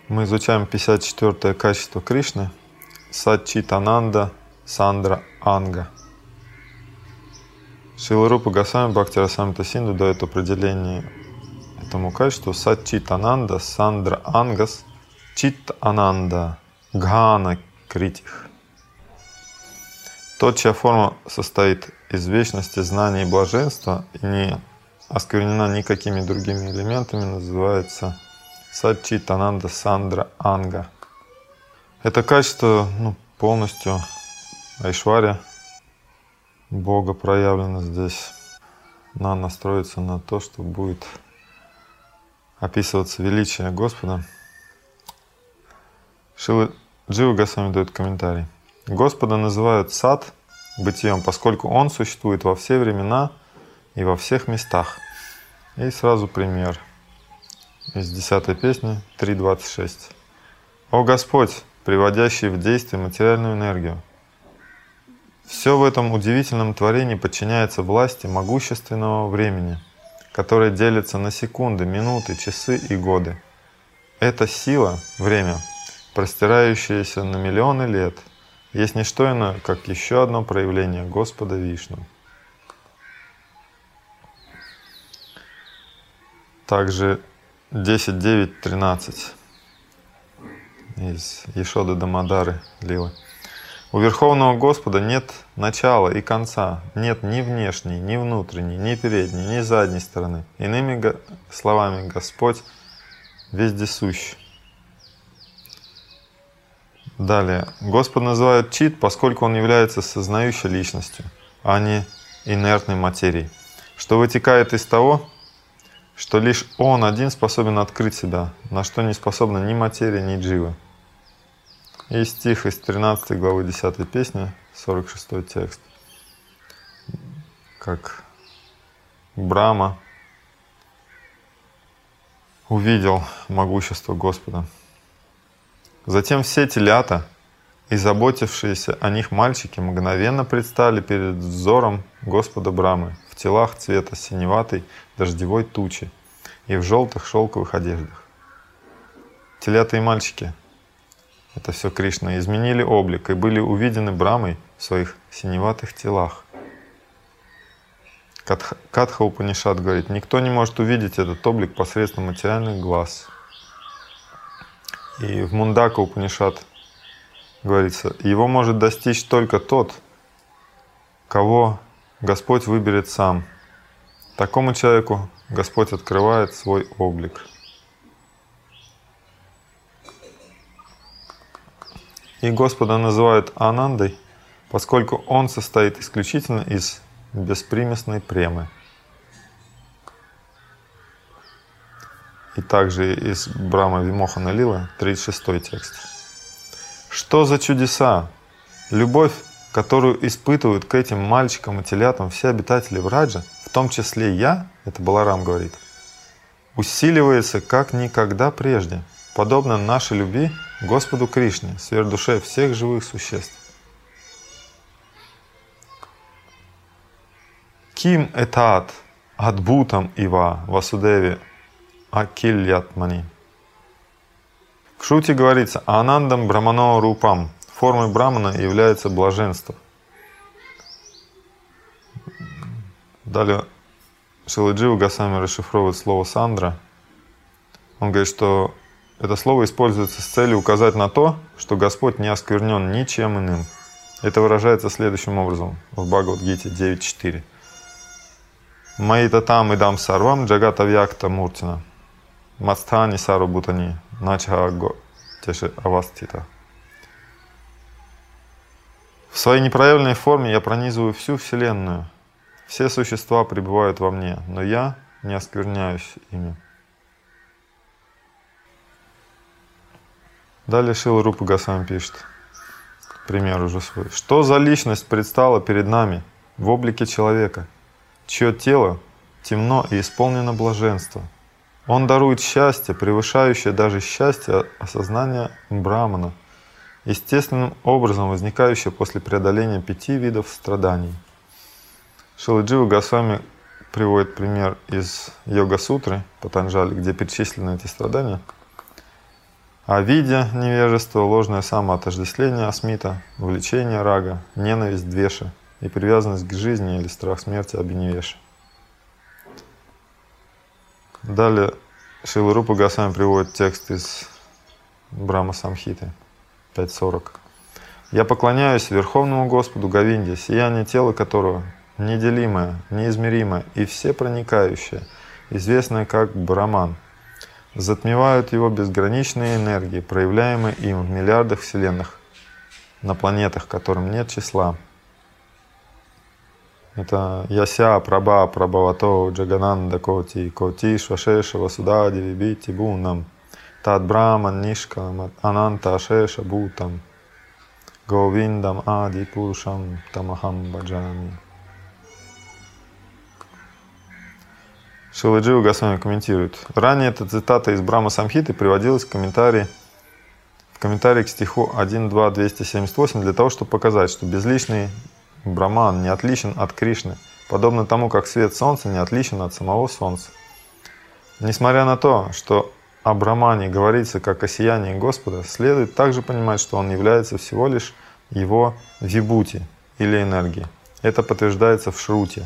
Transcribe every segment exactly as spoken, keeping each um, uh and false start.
Мы изучаем пятьдесят четвёртое качество Кришны — Саччитананда Сандра Анга. Шрила Рупа Госвами Бхактирасамрита Синду дает определение этому качеству: Саччитананда Сандра Ангас Чит Ананда Гхана Критих. Тот, чья форма состоит из вечности, знания и блаженства и не осквернена никакими другими элементами, называется Саччитананда Сандра Анга. Это качество ну, полностью айшварья Бога проявлено здесь. Надо настроиться на то, что будет описываться величие Господа. Шрила Джива Госвами дает комментарий. Господа называют сат бытием, поскольку Он существует во все времена и во всех местах. И сразу пример из десятой песни три двадцать шесть. «О Господь, приводящий в действие материальную энергию, все в этом удивительном творении подчиняется власти могущественного времени, которое делится на секунды, минуты, часы и годы. Эта сила, время, простирающаяся на миллионы лет, есть не что иное, как еще одно проявление Господа Вишну». Также десять девять тринадцать из Яшоды Дамодары Лилы. У Верховного Господа нет начала и конца, нет ни внешней, ни внутренней, ни передней, ни задней стороны. Иными го- словами, Господь вездесущ. Далее. Господа называют чит, поскольку Он является сознающей личностью, а не инертной материей, что вытекает из того, что лишь Он один способен открыть себя, на что не способна ни материя, ни джива. И стих из тринадцатой главы десятой песни, сорок шестой текст. Как Брахма увидел могущество Господа. Затем все телята и заботившиеся о них мальчики мгновенно предстали перед взором Господа Брамы в телах цвета синеватой дождевой тучи и в желтых шелковых одеждах. Телята и мальчики — это все Кришна — изменили облик и были увидены Брамой в своих синеватых телах. Катха, Катха Упанишад говорит: никто не может увидеть этот облик посредством материальных глаз. И в Мундака Упанишад говорится: его может достичь только тот, кого Господь выберет сам. Такому человеку Господь открывает свой облик. И Господа называют Анандой, поскольку Он состоит исключительно из беспримесной премы. И также из Брахма Вимохана Лилы, тридцать шестой текст. Что за чудеса! Любовь, которую испытывают к этим мальчикам и телятам все обитатели Враджа, в том числе я, это Баларам говорит, усиливается как никогда прежде, подобно нашей любви Господу Кришне, сверхдуше всех живых существ. Ким этат адбутам ива васудеви акильятмани. В Шруте говорится: анандам брамано рупам. Формой брамана является блаженство. Далее Шрила Джива Госвами расшифровывает слово сандра. Он говорит, что это слово используется с целью указать на то, что Господь не осквернен ничем иным. Это выражается следующим образом в Бхагавад-гите девять четыре. Маита там идам сарвам джагата вьякта муртина мастхани сару бутани начаго теши авастита. В своей непроявленной форме я пронизываю всю Вселенную. Все существа пребывают во мне, но я не оскверняюсь ими. Далее Шрила Рупа Госвами пишет, пример уже свой. Что за личность предстала перед нами в облике человека, чье тело темно и исполнено блаженства? Он дарует счастье, превышающее даже счастье осознания Брамана, естественным образом возникающее после преодоления пяти видов страданий. Шрила Джива Госвами приводит пример из Йога-сутры Патанджали, где перечислены эти страдания. А видя невежество, ложное самоотождествление асмита, влечение рага, ненависть двеши и привязанность к жизни или страх смерти абинивеши. Далее Шрила Рупа Госвами приводит текст из Брахма Самхиты пять сорок. «Я поклоняюсь Верховному Господу Говинде, сияние тела которого неделимое, неизмеримое и всепроникающее, известное как Браман. Затмевают его безграничные энергии, проявляемые им в миллиардах вселенных, на планетах, которым нет числа». Это Яся Праба Прабхавато Джагананда Коти Коти Швашеша Васудади Вибити Бунам Тад Браман Нишкам Ананта Ашеша Бутам Говиндам Ади Пурушам Тамахам Баджами. Шрила Джива Госвами комментирует. Ранее эта цитата из Брахма Самхиты приводилась в комментарии, в комментарии к стиху один два двести семьдесят восемь для того, чтобы показать, что безличный Браман не отличен от Кришны, подобно тому, как свет Солнца не отличен от самого Солнца. Несмотря на то, что о Брамане говорится как о сиянии Господа, следует также понимать, что он является всего лишь его вибхути или энергией. Это подтверждается в Шрути.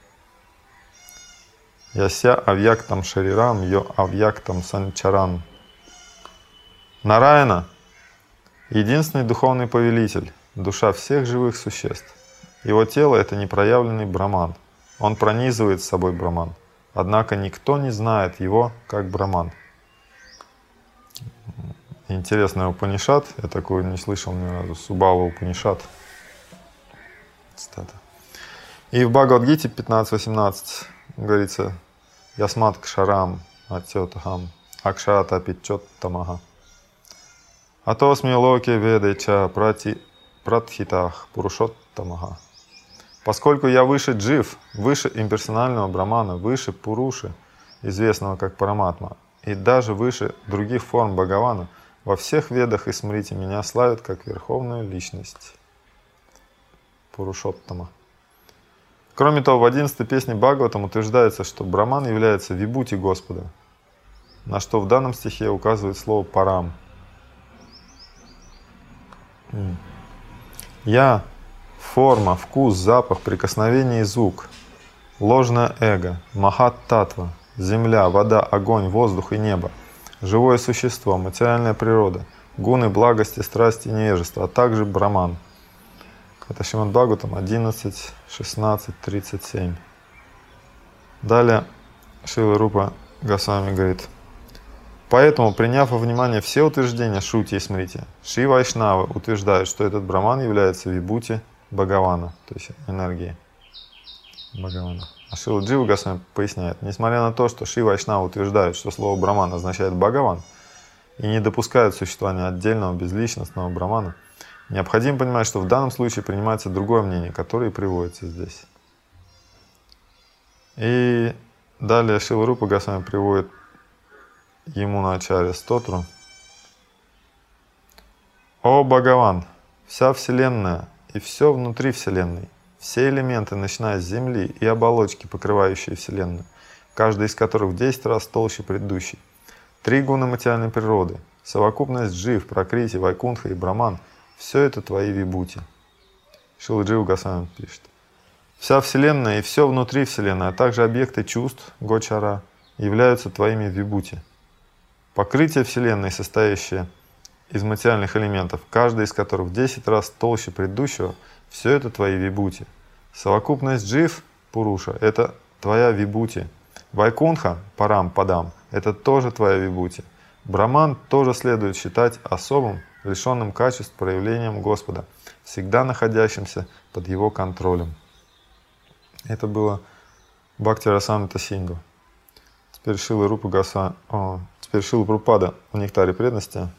Яся авьяктам шарирам, йо авьяктам санчарам. Нараяна — единственный духовный повелитель, душа всех живых существ. Его тело — это непроявленный Браман. Он пронизывает с собой Браман. Однако никто не знает его как Браман. Интересный Упанишат. Я такой не слышал ни разу. Субава Упанишат. Цитата. И в Бхагавад-гите пятнадцать восемнадцать говорится: «Ясмат кшарам атьотахам акшарата питчоттамаха. Атосми локи ведача прати пратхитах пурушоттамаха». Поскольку я выше джив, выше имперсонального Брамана, выше Пуруши, известного как Параматма, и даже выше других форм Бхагавана, во всех ведах и смрити меня славят как Верховную Личность. Пурушоттама. Кроме того, в одиннадцатой песне Бхагаватам утверждается, что Браман является вибхути Господа, на что в данном стихе указывает слово «парам». Я — форма, вкус, запах, прикосновение и звук, ложное эго, махат-татва, земля, вода, огонь, воздух и небо, живое существо, материальная природа, гуны, благости, страсти и невежество, а также Браман. Это Шримад Бхагаватам одиннадцать, шестнадцать, тридцать семь. Далее Шрила Рупа Госвами говорит: поэтому, приняв во внимание все утверждения Шрути и Смрити, Шри Вайшнавы утверждают, что этот Браман является вибхути Бхагавана, то есть энергией Бхагавана. А Шрила Джива Госвами поясняет: несмотря на то, что Шри Вайшнавы утверждают, что слово Браман означает Бхагаван, и не допускают существования отдельного безличностного Брамана, необходимо понимать, что в данном случае принимается другое мнение, которое и приводится здесь. И далее Шрила Рупа Госвами приводит Ямуна Ачарья стотру. О Бхагаван, вся Вселенная и все внутри Вселенной, все элементы, начиная с Земли и оболочки, покрывающие Вселенную, каждый из которых в десять раз толще предыдущей, три гуна материальной природы, совокупность джив, пракрити, вайкунтха и браман — все это твои вибхути. Шрила Джива Госвами пишет: вся Вселенная и все внутри Вселенной, а также объекты чувств, гочара, являются твоими вибхути. Покрытие Вселенной, состоящее из материальных элементов, каждый из которых в десять раз толще предыдущего, все это твои вибхути. Совокупность джив, пуруша, это твоя вибхути. Вайкунха, парам, падам, это тоже твоя вибхути. Браман тоже следует считать особым, лишенным качеств проявлением Господа, всегда находящимся под его контролем. Это было Бхакти Расамрита Синдху. Теперь Шрила Рупа Госвами, о, теперь Шрила Прабхупада в Нектаре преданности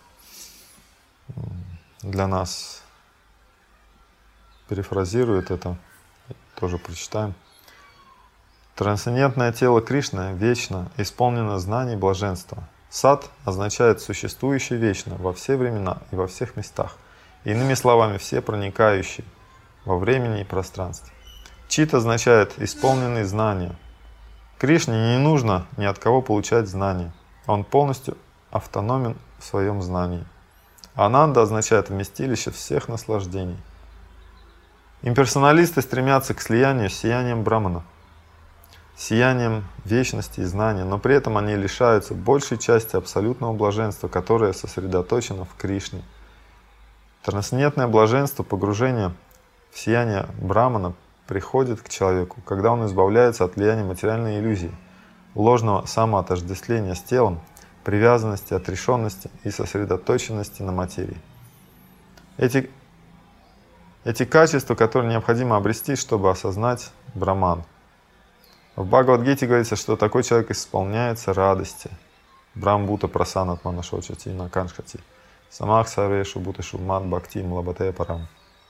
для нас перефразирует это, тоже прочитаем. Трансцендентное тело Кришны вечно исполнено знаний и блаженства. Сат означает существующий вечно во все времена и во всех местах. Иными словами, все проникающие во времени и пространстве. Чит означает исполненный знания. Кришне не нужно ни от кого получать знания. Он полностью автономен в своем знании. Ананда означает вместилище всех наслаждений. Имперсоналисты стремятся к слиянию с сиянием Брамана, сиянием вечности и знания, но при этом они лишаются большей части абсолютного блаженства, которое сосредоточено в Кришне. Трансцендентное блаженство погружения в сияние Брамана приходит к человеку, когда он избавляется от влияния материальной иллюзии, ложного самоотождествления с телом, привязанности, отрешенности и сосредоточенности на материи. Эти, эти качества, которые необходимо обрести, чтобы осознать Браман. В Бхагавад-гите говорится, что такой человек исполняется радости. Брамбута прасанат манашочати наканшхати. Самах сарвешу буташу мат бхакти млабатея парам.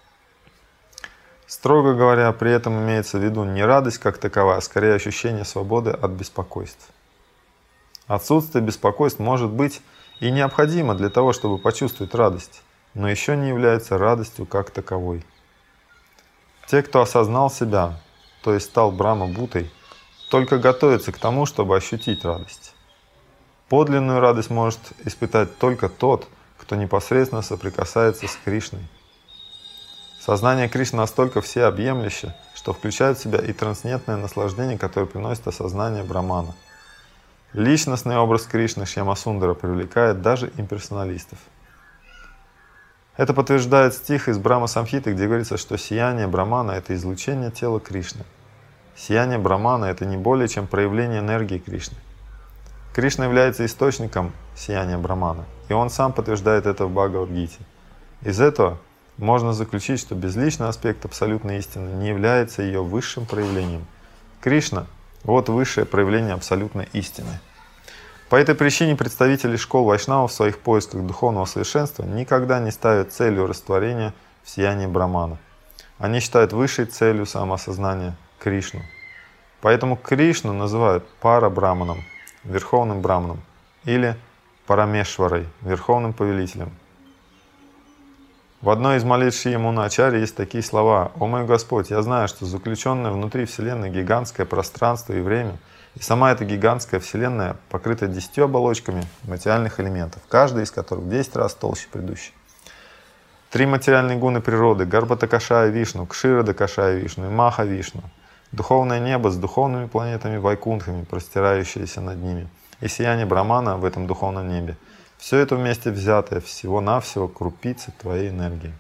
Строго говоря, при этом имеется в виду не радость как таковая, а скорее ощущение свободы от беспокойств. Отсутствие беспокойств может быть и необходимо для того, чтобы почувствовать радость, но еще не является радостью как таковой. Те, кто осознал себя, то есть стал Брахма-бутой, только готовятся к тому, чтобы ощутить радость. Подлинную радость может испытать только тот, кто непосредственно соприкасается с Кришной. Сознание Кришны настолько всеобъемлюще, что включает в себя и трансцендентное наслаждение, которое приносит осознание Брамана. Личностный образ Кришны Шьямасундара привлекает даже имперсоналистов. Это подтверждает стих из Брахма-самхиты, где говорится, что сияние Брамана — это излучение тела Кришны. Сияние Брамана — это не более чем проявление энергии Кришны. Кришна является источником сияния Брамана, и он сам подтверждает это в Бхагавад-гите. Из этого можно заключить, что безличный аспект абсолютной истины не является ее высшим проявлением. Кришна — вот высшее проявление абсолютной истины. По этой причине представители школ вайшнавов в своих поисках духовного совершенства никогда не ставят целью растворения в сиянии Брамана. Они считают высшей целью самоосознания Кришну. Поэтому Кришну называют Пара-Браманом, Верховным Браманом, или Парамешварой, Верховным Повелителем. В одной из молитв Шри Ямуна Ачарьи есть такие слова: «О мой Господь, я знаю, что заключенное внутри Вселенной гигантское пространство и время, и сама эта гигантская Вселенная покрыта десятью оболочками материальных элементов, каждая из которых в десять раз толще предыдущей. Три материальные гуны природы — Гарбхата-кашая Вишну, Кширада-кашая Вишну и Маха-Вишну, духовное небо с духовными планетами Вайкунтхами, простирающиеся над ними, и сияние Брамана в этом духовном небе. Все это вместе взятое всего-навсего крупицы твоей энергии».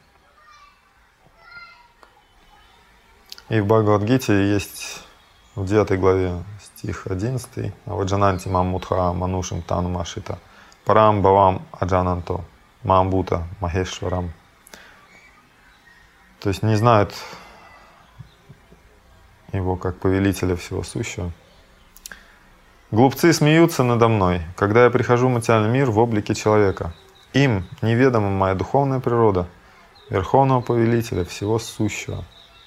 И в Бхагавад-гите есть в девятой главе стих одиннадцатый: «Аваджананти мам мудха манушим тану машита, парам бавам аджананто мамбута махешварам». То есть не знают его как повелителя всего сущего. «Глупцы смеются надо мной, когда я прихожу в материальный мир в облике человека. Им неведома моя духовная природа, Верховного Повелителя всего сущего».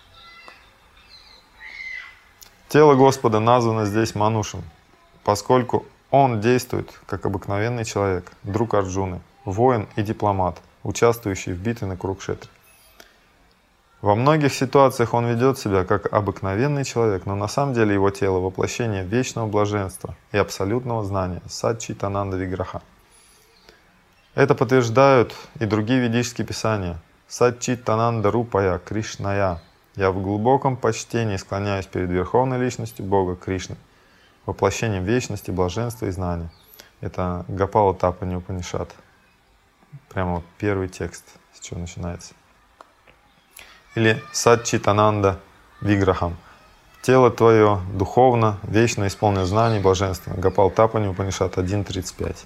Тело Господа названо здесь Манушем, поскольку он действует как обыкновенный человек, друг Арджуны, воин и дипломат, участвующий в битве на Курукшетре. Во многих ситуациях он ведет себя как обыкновенный человек, но на самом деле его тело — воплощение вечного блаженства и абсолютного знания, Сат-чит-ананда Виграха. Это подтверждают и другие ведические писания. Сат-чит-ананда Рупая Кришная. Я в глубоком почтении склоняюсь перед Верховной Личностью Бога Кришны, воплощением вечности, блаженства и знания. Это Гопала Тапани Упанишад. Прямо вот первый текст, с чего начинается. Или Сат-чит-ананда Виграхам. Тело твое духовно, вечно исполнено знаний и блаженства. Гопал Тапани Упанишад один тридцать пять.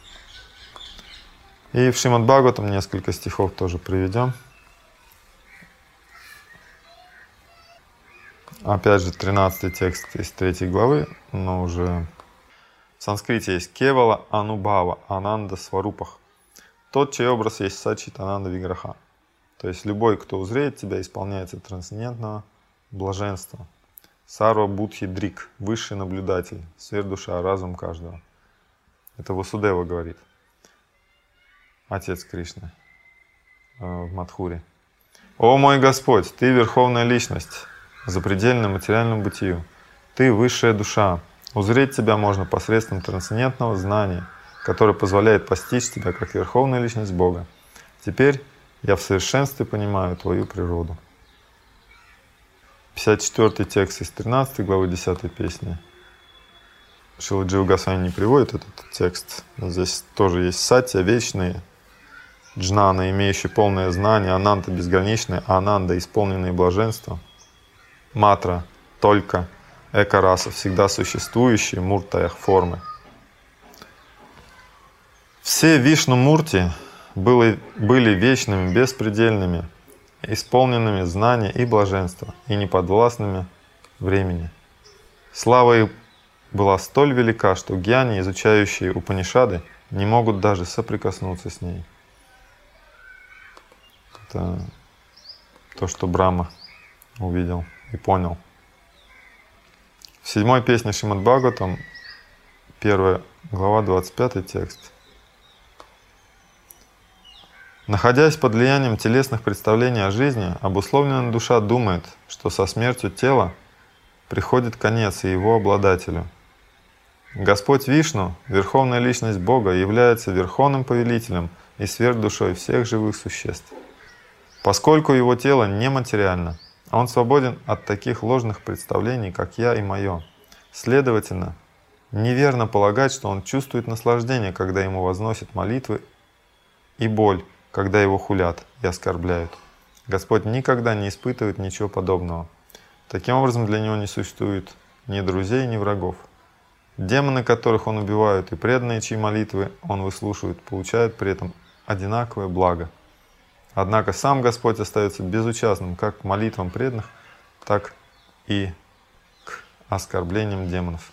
И в Шримад-Бхагаватам несколько стихов тоже приведем. Опять же, тринадцатый текст из третьей главы, но уже в санскрите есть Кевала Анубхава Ананда Сварупах. Тот, чей образ есть Сат-чит-ананда Виграха. То есть любой, кто узреет тебя, исполняется трансцендентного блаженства. Сарва Будхи Дрик, высший наблюдатель, сверхдуша, разум каждого. Это Васудева говорит, отец Кришны в Мадхуре. «О мой Господь, Ты Верховная Личность, запредельная материальному бытию. Ты высшая душа. Узреть Тебя можно посредством трансцендентного знания, который позволяет постичь Тебя как Верховная Личность Бога. Теперь я в совершенстве понимаю Твою природу. пятьдесят четвёртый текст из тринадцатой главы десятой песни. Шрила Джива Госвами не приводит этот текст. Здесь тоже есть сатья, вечные, джнана, имеющие полное знание, ананта безграничное, ананда, исполненные блаженства, матра, только, эка-раса, всегда существующие, муртаях, формы. Все вишну-мурти были, были вечными, беспредельными, исполненными знания и блаженства, и неподвластными времени. Слава их была столь велика, что гьяни, изучающие Упанишады, не могут даже соприкоснуться с ней. Это то, что Брахма увидел и понял. В седьмой песне Шримад Бхагаватам, первая глава, двадцать пятый текст. Находясь под влиянием телесных представлений о жизни, обусловленная душа думает, что со смертью тела приходит конец и его обладателю. Господь Вишну, Верховная Личность Бога, является Верховным Повелителем и сверхдушой всех живых существ. Поскольку его тело нематериально, он свободен от таких ложных представлений, как «я» и «моё». Следовательно, неверно полагать, что он чувствует наслаждение, когда ему возносят молитвы, и боль, когда его хулят и оскорбляют. Господь никогда не испытывает ничего подобного. Таким образом, для него не существует ни друзей, ни врагов. Демоны, которых он убивает, и преданные, чьи молитвы он выслушивает, получают при этом одинаковое благо. Однако сам Господь остается безучастным как к молитвам преданных, так и к оскорблениям демонов.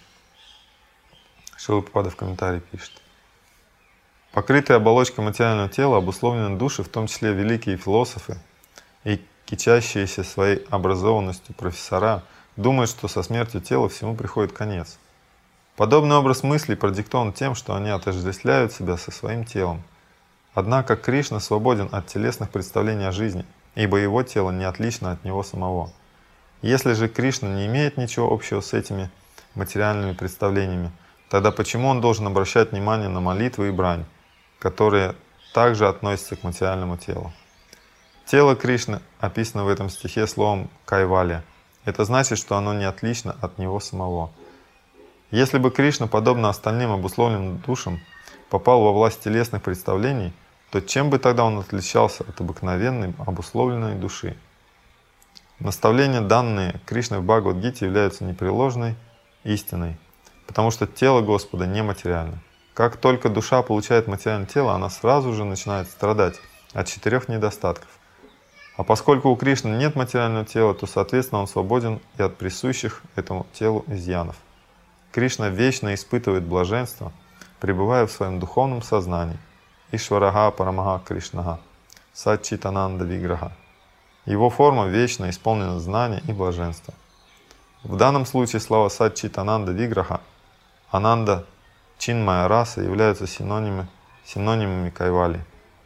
Шрила Прабхупада в комментарии пишет: покрытые оболочкой материального тела обусловлены души, в том числе великие философы и кичащиеся своей образованностью профессора, думают, что со смертью тела всему приходит конец. Подобный образ мыслей продиктован тем, что они отождествляют себя со своим телом. Однако Кришна свободен от телесных представлений о жизни, ибо его тело не отлично от него самого. Если же Кришна не имеет ничего общего с этими материальными представлениями, тогда почему он должен обращать внимание на молитвы и брань, которые также относятся к материальному телу? Тело Кришны описано в этом стихе словом «кайвалия». Это значит, что оно не отлично от него самого. Если бы Кришна, подобно остальным обусловленным душам, попал во власть телесных представлений, то чем бы тогда он отличался от обыкновенной обусловленной души? Наставления, данные Кришной в Бхагавад-гите, являются непреложной истиной, потому что тело Господа нематериально. Как только душа получает материальное тело, она сразу же начинает страдать от четырех недостатков. А поскольку у Кришны нет материального тела, то, соответственно, он свободен и от присущих этому телу изъянов. Кришна вечно испытывает блаженство, пребывая в своем духовном сознании. Ишварага Парамага Кришнага, Саччитананда Виграха. Его форма вечно исполнена знания и блаженства. В данном случае слова Саччитананда Виграха, Ананда, Чинмая раса являются синонимами, синонимами Кайвали.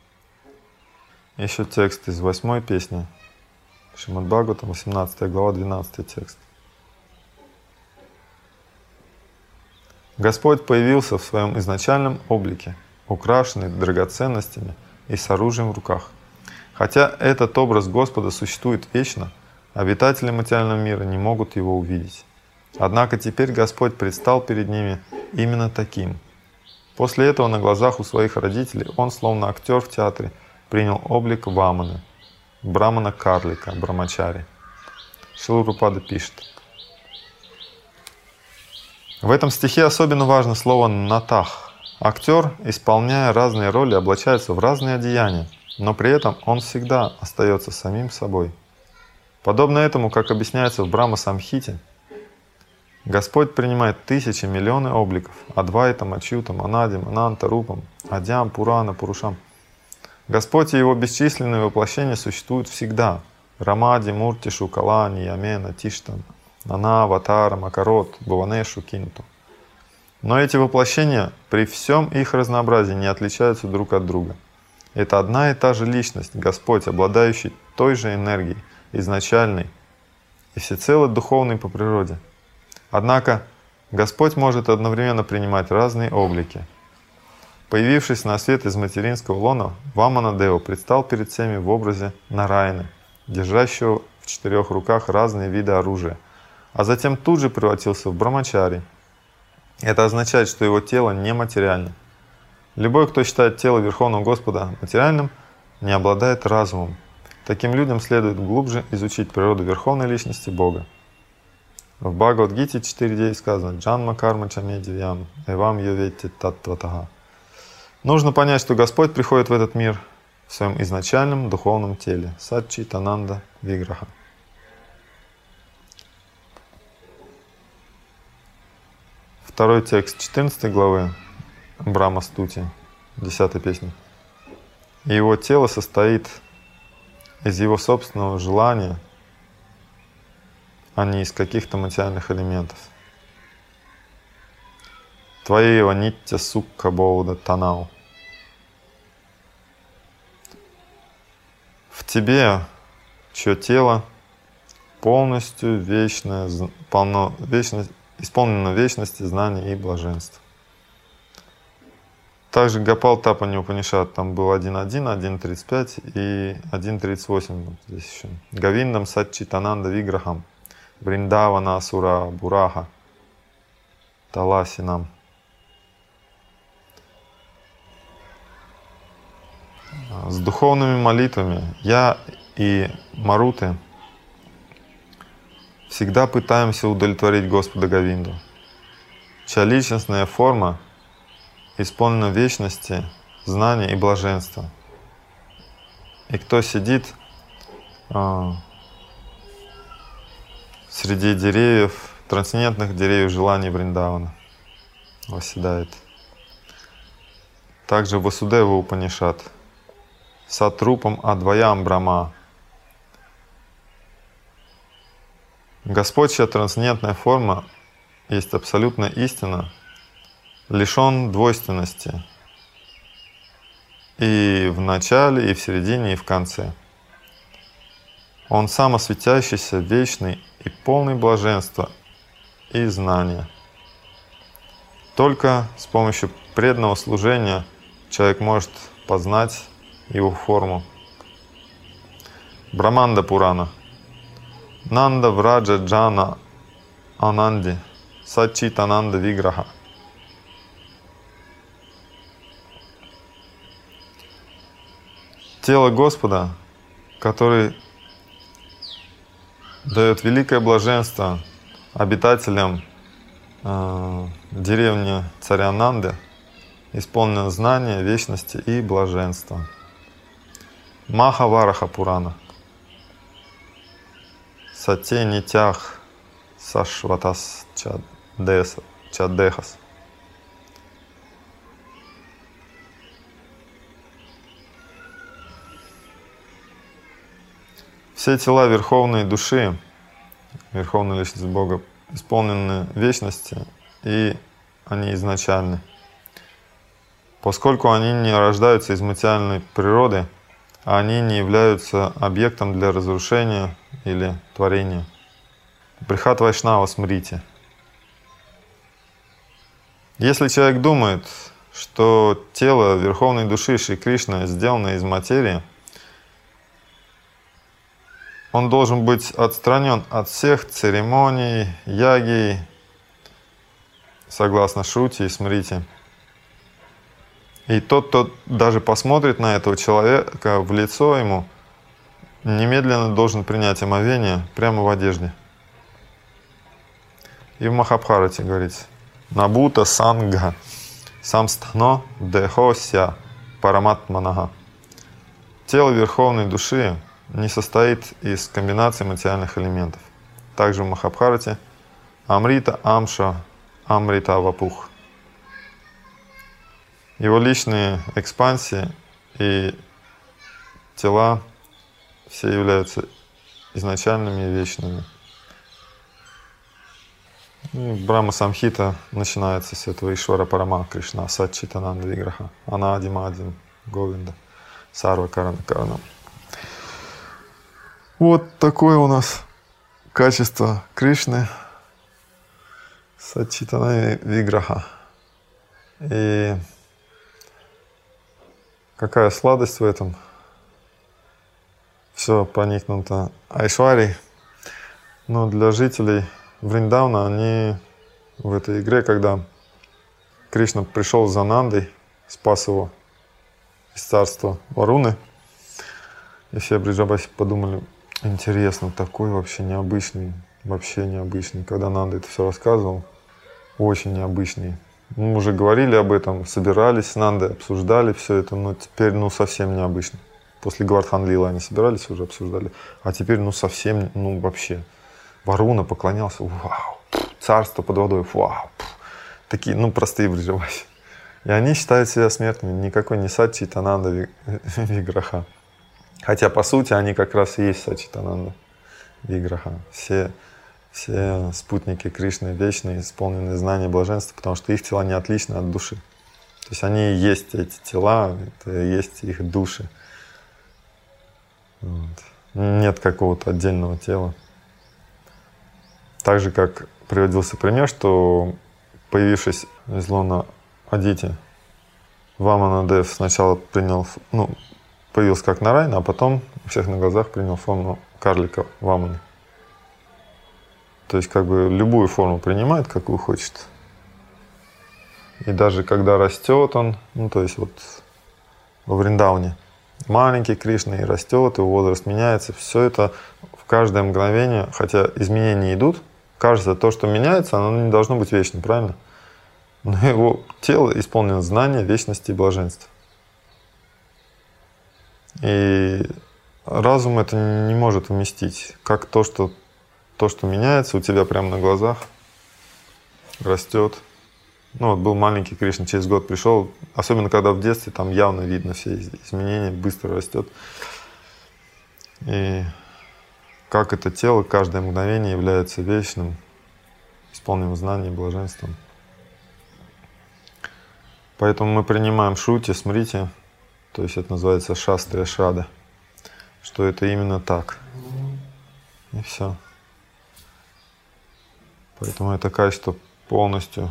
Еще текст из восьмой песни Шримад Бхагаватам, восемнадцатая глава, двенадцатый текст. Господь появился в своем изначальном облике, украшенный драгоценностями и с оружием в руках. Хотя этот образ Господа существует вечно, обитатели материального мира не могут его увидеть. Однако теперь Господь предстал перед ними именно таким. После этого на глазах у своих родителей он, словно актер в театре, принял облик Ваманы, брамана-карлика, брамачари. Шрила Прабхупада пишет: в этом стихе особенно важно слово «натах». Актер, исполняя разные роли, облачается в разные одеяния, но при этом он всегда остается самим собой. Подобно этому, как объясняется в Брахма-самхите, Господь принимает тысячи, миллионы обликов: Адвайтам, Ачютам, Анадим, Ананта, Рупам, Адьям, Пурана, Пурушам. Господь и Его бесчисленные воплощения существуют всегда. Рамади, Муртишу, Калани, Ямена, Тиштам, Нана, Аватара, Макарот, Бхаванешу, Кинту. Но эти воплощения при всем их разнообразии не отличаются друг от друга. Это одна и та же личность, Господь, обладающий той же энергией, изначальной и всецело духовной по природе. Однако Господь может одновременно принимать разные облики. Появившись на свет из материнского лона, Ваманадева предстал перед всеми в образе Нараяны, держащего в четырех руках разные виды оружия, а затем тут же превратился в Брамачари. Это означает, что его тело нематериально. Любой, кто считает тело Верховного Господа материальным, не обладает разумом. Таким людям следует глубже изучить природу Верховной Личности Бога. В Бхагавад-гите четыре девять сказано «Джанма карма чаме дивьям, эвам йоветти таттватага». Нужно понять, что Господь приходит в этот мир в своем изначальном духовном теле. Саччитананда Виграха. Второй текст четырнадцатой главы Брахма-стути, десятой песни. И его тело состоит из его собственного желания, а не из каких-то материальных элементов. Твоего ниття сукха боуда танау. В тебе, чье тело полностью вечное, полно, вечность, исполнено вечности, знаний и блаженства. Также Гопал Тапани Упанишад, там был один один, один тридцать пять и один тридцать восемь. Вот здесь еще. Гавиндам Саччитананда Виграхам, Вриндавана Асура Бураха, Таласинам. С духовными молитвами я и Маруты всегда пытаемся удовлетворить Господа Говинду, чья личностная форма исполнена вечности, знания и блаженства. И кто сидит э, среди деревьев, трансцендентных деревьев желаний Вриндавана, восседает. Также Васудева Упанишад. Сатрупам Адваям Брахма. Господь, чья трансцендентная форма есть абсолютная истина, лишен двойственности и в начале, и в середине, и в конце. Он самосветящийся, вечный и полный блаженства и знания. Только с помощью преданного служения человек может познать его форму. Браманда Пурана. Нанда Враджа Джана Ананди Саччитананда Виграха. Тело Господа, который дает великое блаженство обитателям э, деревни царя Нанды, исполнено знания, вечности и блаженства. Махавараха Пурана. Сате нитях сашватас чадехас. Все тела Верховной Души, Верховной Личности Бога, исполнены вечности, и они изначальны. Поскольку они не рождаются из материальной природы, они не являются объектом для разрушения или творения. Брихат Вайшнава Смрити. Если человек думает, что тело Верховной Души Шри Кришны сделано из материи, он должен быть отстранен от всех церемоний, яги, согласно Шрути и Смрити. И тот, кто даже посмотрит на этого человека в лицо ему, немедленно должен принять омовение прямо в одежде. И в Махабхарате говорится: Набута Санга Самстхно Дехося Параматманага. Тело Верховной Души не состоит из комбинации материальных элементов. Также в Махабхарате Амрита Амша Амрита Вапух. Его личные экспансии и тела все являются изначальными и вечными. И Брахма Самхита начинается с этого Ишвара Парама Кришна Саччитананда Виграха Анади Мадим Говинда Сарва Карана Каранам. Вот такое у нас качество Кришны Саччитананда Виграха. И какая сладость в этом. Все проникнуто Айшвари. Но для жителей Вриндавана, они в этой игре, когда Кришна пришел за Нандой, спас его из царства Варуны, и все Бриджабаси подумали, интересно, такой вообще необычный, вообще необычный. Когда Нанда это все рассказывал, очень необычный. Мы уже говорили об этом, собирались с Нандой, обсуждали все это, но теперь ну совсем необычно. После Гавардхан Лила они собирались, уже обсуждали, а теперь ну совсем, ну вообще. Варуна поклонялся, вау, царство под водой, вау. Такие, ну, простые Бриджабаси. И они считают себя смертными, никакой не Саччитананда Виграха. Хотя, по сути, они как раз и есть Саччитананда Виграха. Все, все спутники Кришны вечные, исполненные знания блаженства, потому что их тела не отличны от души. То есть они и есть эти тела, это и есть их души. Вот. Нет какого-то отдельного тела. Так же, как приводился пример, что появившись из лона Адити, Ваманадев сначала принял, ну, появился как Нарайна, а потом у всех на глазах принял форму карлика Ваманы. То есть как бы любую форму принимает, какую хочет. И даже когда растет он, ну то есть вот во Вриндауне, маленький Кришна и растет, его возраст меняется, все это в каждое мгновение, хотя изменения идут, кажется, то, что меняется, оно не должно быть вечным, правильно? Но его тело исполнено знания вечности и блаженства. И разум это не может вместить, как то, что, то, что меняется у тебя прямо на глазах, растет. Ну вот был маленький Кришна, через год пришел, особенно когда в детстве, там явно видно все изменения, быстро растет. И как это тело каждое мгновение является вечным, исполненным знанием, блаженством. Поэтому мы принимаем шрути, смрити, то есть это называется шастрия шрада, что это именно так. И все. Поэтому это качество полностью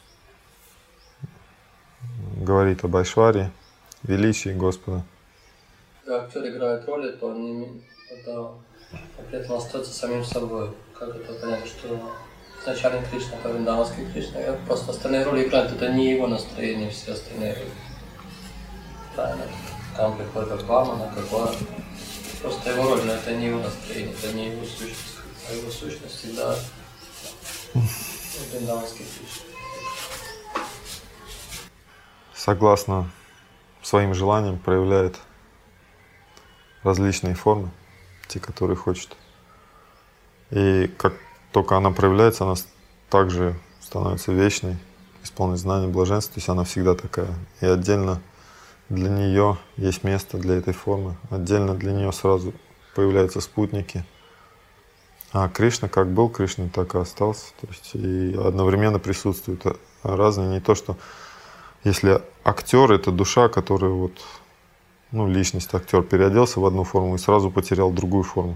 говорит об Айшваре, величии Господа. Когда актер играет роли, то они это, при этом остается самим собой. Как это понять, что изначально Кришна, это вриндаванский Кришна, а просто остальные роли играют, это не его настроение, все остальные роли. Правильно. Там приходит как Вамана, как Вара. Просто его роль, но это не его настроение, это не его сущность. А его сущность всегда вриндаванский Кришна. Согласно своим желаниям проявляет различные формы, те, которые хочет. И как только она проявляется, она также становится вечной, исполненной знания, блаженства, то есть она всегда такая. И отдельно для нее есть место для этой формы, отдельно для нее сразу появляются спутники. А Кришна как был Кришной, так и остался. То есть и одновременно присутствуют разные, не то что если актер — это душа, которая вот, ну, личность, актер переоделся в одну форму и сразу потерял другую форму.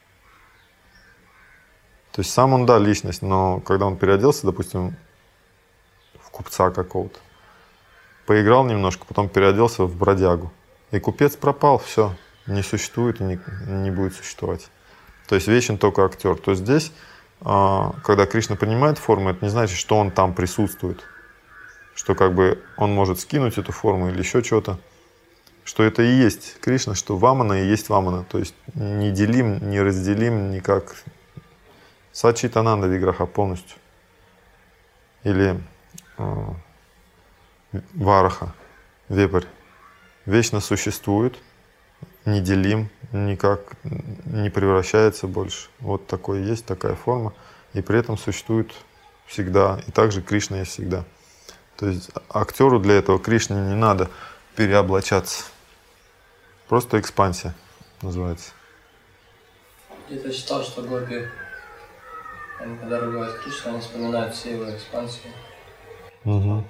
То есть сам он, да, личность, но когда он переоделся, допустим, в купца какого-то, поиграл немножко, потом переоделся в бродягу, и купец пропал, все, не существует и не, не будет существовать. То есть вечен только актер. То есть здесь, когда Кришна принимает форму, это не значит, что он там присутствует, что как бы он может скинуть эту форму или еще что-то, что это и есть Кришна, что Вамана и есть Вамана, то есть не делим, не разделим никак. Саччитананда Виграха полностью. Или э, Вараха, вепрь, вечно существует, неделим, никак не превращается больше. Вот такой есть, такая форма, и при этом существует всегда, и также Кришна есть всегда. То есть актеру для этого Кришне не надо переоблачаться. Просто экспансия называется. Где-то читал, что гопи, они когда ругают Кришну, они вспоминают все его экспансии. Угу.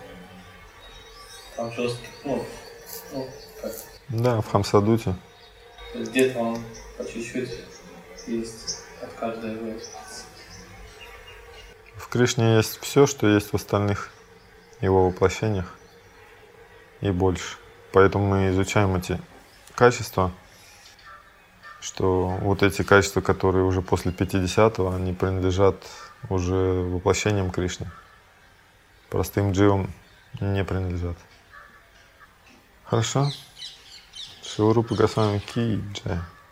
Там жесткий, ну, ну, как. Да, в Хамсадуте. То есть где-то он по чуть-чуть есть от каждой его экспансии. В Кришне есть все, что есть в остальных его воплощениях и больше. поэтому мы изучаем эти качества, что вот эти качества, которые уже после пятидесятого, они принадлежат уже воплощениям Кришны. Простым дживам не принадлежат. Хорошо? Шила Рупа Госвами ки джай.